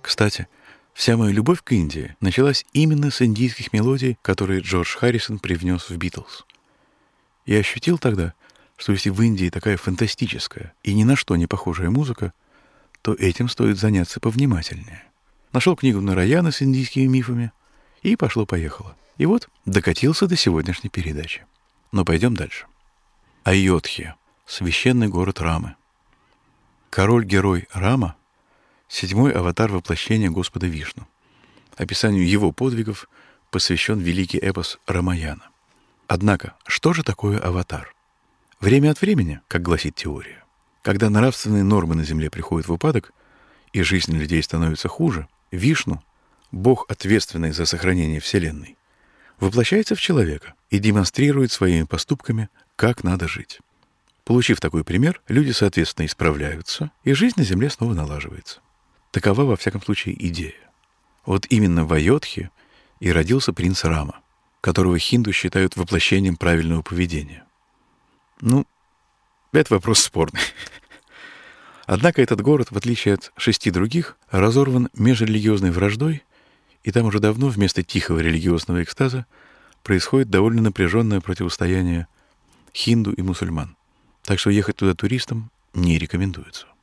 Кстати, вся моя любовь к Индии началась именно с индийских мелодий, которые Джордж Харрисон привнес в «Битлз». Я ощутил тогда, что если в Индии такая фантастическая и ни на что не похожая музыка, то этим стоит заняться повнимательнее. Нашел книгу Нараяна с индийскими мифами, и пошло-поехало. И вот докатился до сегодняшней передачи. Но пойдем дальше. Айодхья — священный город Рамы. Король-герой Рама — 7-й аватар воплощения Господа Вишну. Описанию его подвигов посвящен великий эпос Рамаяна. Однако, что же такое аватар? Время от времени, как гласит теория, когда нравственные нормы на Земле приходят в упадок и жизнь людей становится хуже, Вишну, Бог, ответственный за сохранение Вселенной, воплощается в человека и демонстрирует своими поступками, как надо жить. Получив такой пример, люди, соответственно, исправляются, и жизнь на Земле снова налаживается. Такова, во всяком случае, идея. Вот именно в Айодхе и родился принц Рама, которого хинду считают воплощением правильного поведения. Ну, это вопрос спорный. Однако этот город, в отличие от 6 других, разорван межрелигиозной враждой, и там уже давно вместо тихого религиозного экстаза происходит довольно напряженное противостояние хинду и мусульман. Так что ехать туда туристам не рекомендуется.